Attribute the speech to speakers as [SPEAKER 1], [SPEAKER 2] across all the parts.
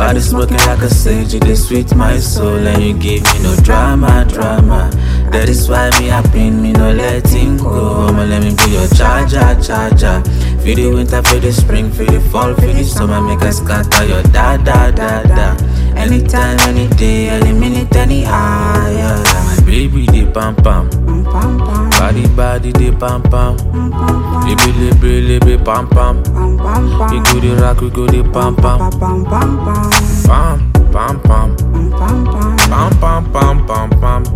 [SPEAKER 1] Body smoking like a sage, you dey sweet my soul, and you give me no drama. That is why me happy, me no letting go. I'ma let me be your charger. Feel the winter, feel the spring, feel the fall, feel the summer, make us scatter your da. Anytime, any day, any minute, any hour. Yeah. My baby, they pam pam. Body, they pam pam. Libi, pam pam. We go the rock, we go the pam pam. Pam pam pam. Pam pam pam pam.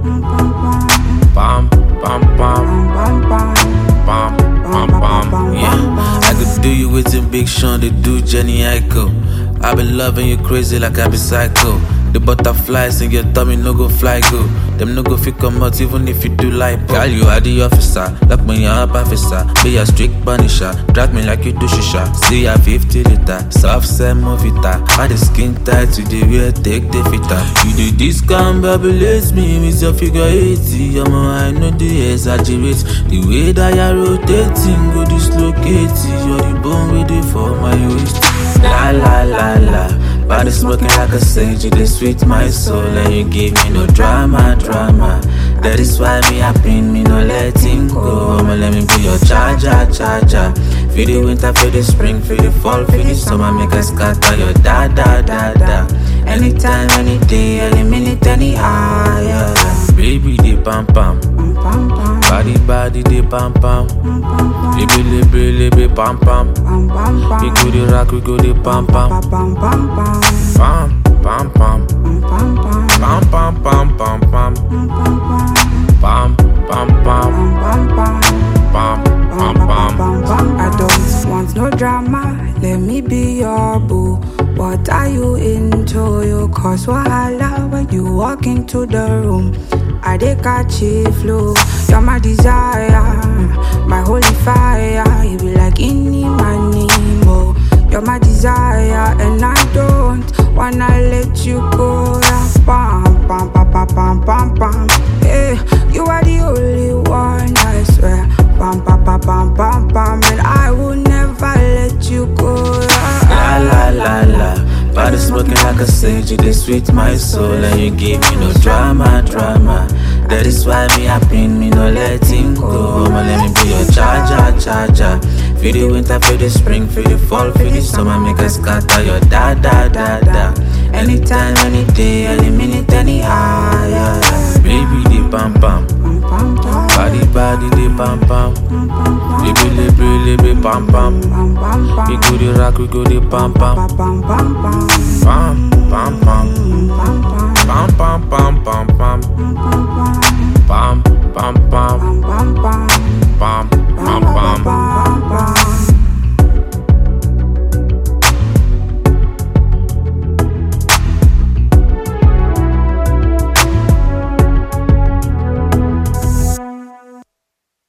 [SPEAKER 1] Pam pam. Yeah, I could do you with a Big Sean, they do Jenny Aiko. I been loving you crazy like I be psycho. The butterflies in your tummy no go fly go. Them no go fit come out even if you do like girl, you are the officer. Lock me up officer. Be a strict punisher. Drag me like you do shisha. See a 50 liter. Soft sand movita. By the skin tight to the real take the fitter. You do this can babylate me with your figure 80. I know the exaggerate. The way that you're rotating go dislocate. You're the bone with it for my waist. La. Body smoking like a sage, you dey sweet my soul, and you give me no drama. That is why me happy, me no letting go. I'ma let me be your charger. Feel the winter, feel the spring, feel the fall, feel the summer, make us scatter your da. Anytime, any day, any minute, any hour. Yeah. Baby, they pam pam. Body, they pam pam. Libi, pam pam. We go the rock, we go the pam pam. Pam pam. Pam pam pam.
[SPEAKER 2] I don't want no drama, let me be your boo. What are you into? You cause wahala when you walk into the room. I dey catch a flow. You're my desire, my holy fire. You be like any money more. You're my desire, and I don't wanna let you go. Pam pam pam pam pam pam. Hey, you are the only one, I swear. Pam pam pam pam pam pam, and I will never let you go.
[SPEAKER 1] La. Body smoking like a sage, you dey sweet my soul, and you give me no drama. That is why me happy, me no letting go. I'ma let me be your charger. Feel the winter, feel the spring, feel the fall, feel the summer, make us scatter your da. Anytime, any day, any minute, any hour. Yeah. Baby, they pam pam. Body, they pam pam. Libi, pam pam. We go the rock, we go the pam pam. Pam pam pam. Pam pam pam pam.